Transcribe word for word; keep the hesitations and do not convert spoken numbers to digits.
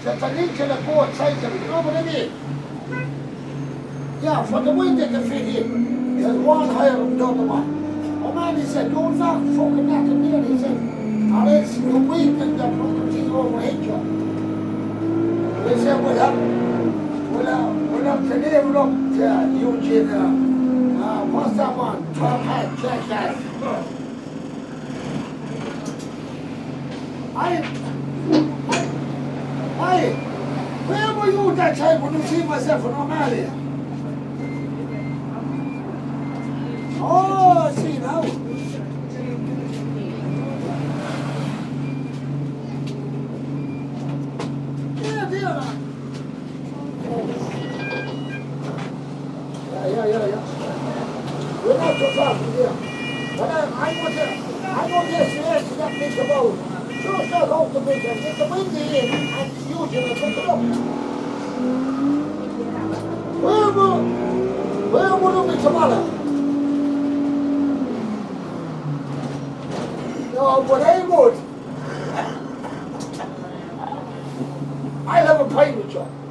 there's an inch and a board size of it, you know what I mean? Yeah, for the way they can fit in, there's one higher than the other one. Oh man, he said, don't knock fucking nothing near, he said, or else you're weak and they're fucking thing overhead you. They said, we'll have, we'll have, we'll have to level up to Eugene, uh, uh, what's that one? Top hat, jack hat. I, I, where were you that time when you see myself in O'Malley? Oh, I see now. Yeah, dear. Yeah, yeah, yeah, yeah. We're not too far from here. But I, I want to, I want to say to that big about. Just not off the bridge and get the windy in and use it and pick it up. Where will, where will it be tomorrow? No, but I would. I'll have a pint with you.